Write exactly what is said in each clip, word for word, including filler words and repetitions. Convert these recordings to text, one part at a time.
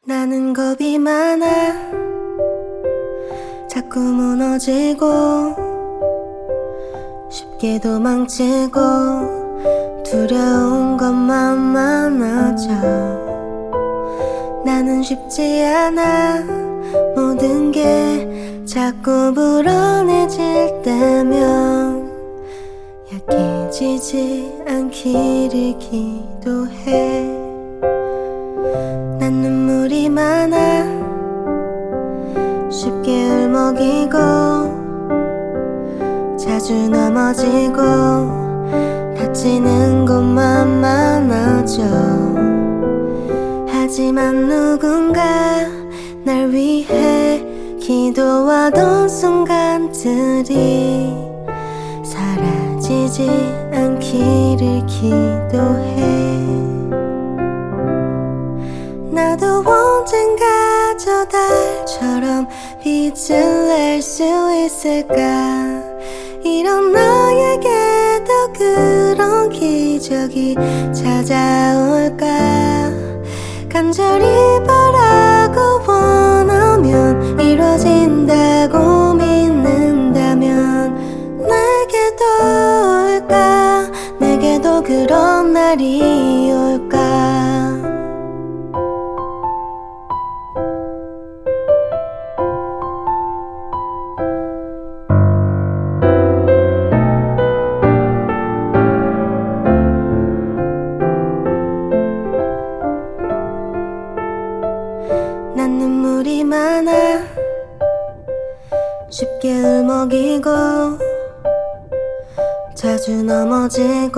나는 겁이 많아 자꾸 무너지고 쉽게 도망치고 두려운 것만 많아져. 나는 쉽지 않아 모든 게 자꾸 불안해질 때면 약해지지 않기를 기도해. 난 눈물이 많아 쉽게 울먹이고 자주 넘어지고 다치는 것만 많아져. 하지만 누군가 날 위해 기도하던 순간들이 사라지지 않기를 기도해. 나도 언젠가 저 달처럼 빛을 낼 수 있을까. 이런 나에게도 그런 기적이 찾아올까. 간절히 바라고 원하면 이루어진다고 믿는다면 내게도 올까. 내게도 그런 날이 올까. 난 눈물이 많아 쉽게 울먹이고 자주 넘어지고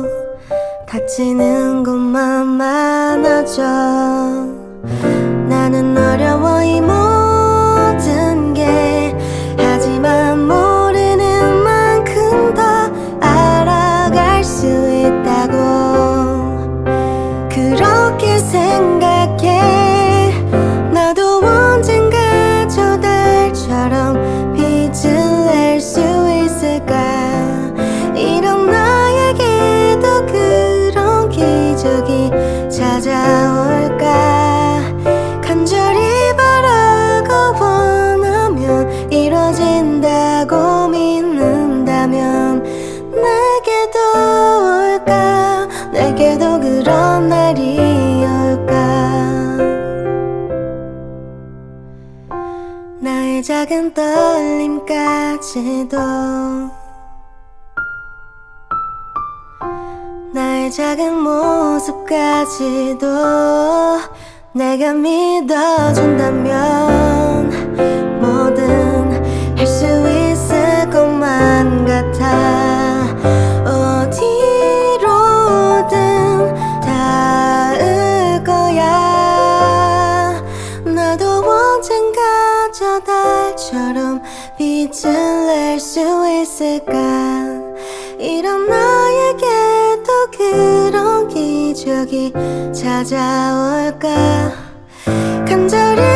다치는 것만 많아져. 나는 어려워 이 모든 게. 하지만 모르는 만큼 더 알아갈 수 있다고 그렇게 생각해. 나도 언젠가 저 달처럼 빛을 낼 수 있을까. 이런 나에게도 그런 기적이 찾아올까. 간절히 바라고 원하면 이루어진다고 믿는다면 내게도 올까. 내게도 그런 날이 올까. 나의 작은 떨림까지도 나의 작은 모습까지도 내가 믿어준다면 뭐든 할 수 있을 것만 같아. 어디로든 닿을 거야. 나도 언젠가 저 달처럼 빛을 낼 수 있을까. 이런 나에게도 그런 기적이 찾아올까. 간절히